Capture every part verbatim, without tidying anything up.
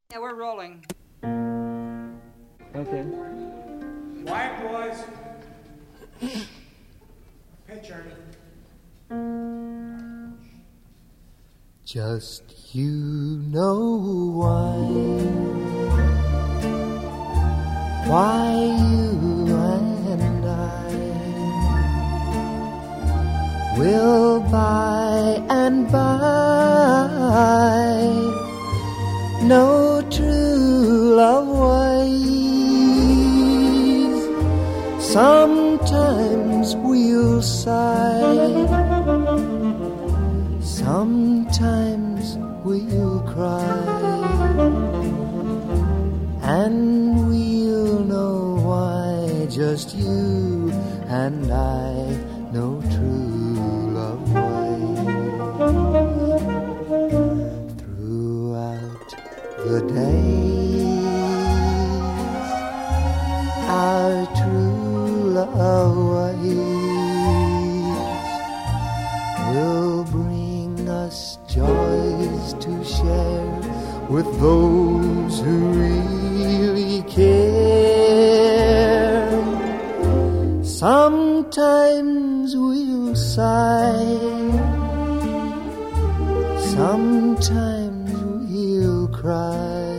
Yeah, we're rolling. Okay. Quiet, boys. Picture. Just you know why, why you and I will by and by know true love ways. Sometimes we'll sigh, sometimes we'll cry, and we'll know why just you and I know true love ways. Throughout the days, our true love ways will bring us joys to share with those who really care. Sometimes we'll sigh, sometimes we'll cry,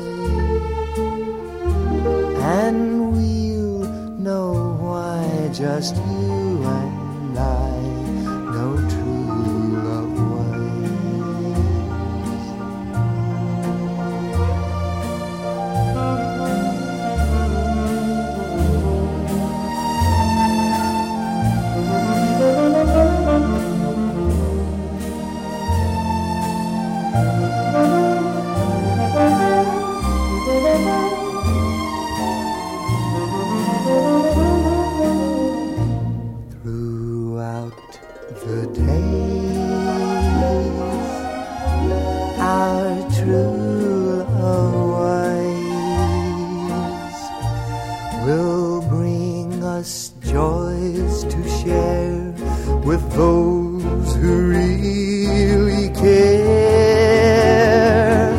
and we'll know why just you and I know true love throughout the days. Our true love ways will bring us joys to share with those who really care.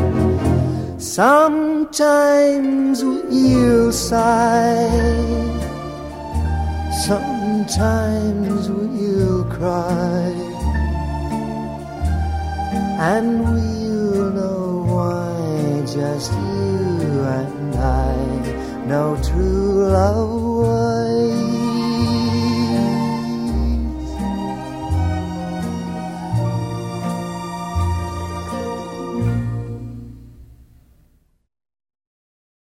Sometimes we'll sigh, sometimes we'll cry, and we'll know why just you and I know true love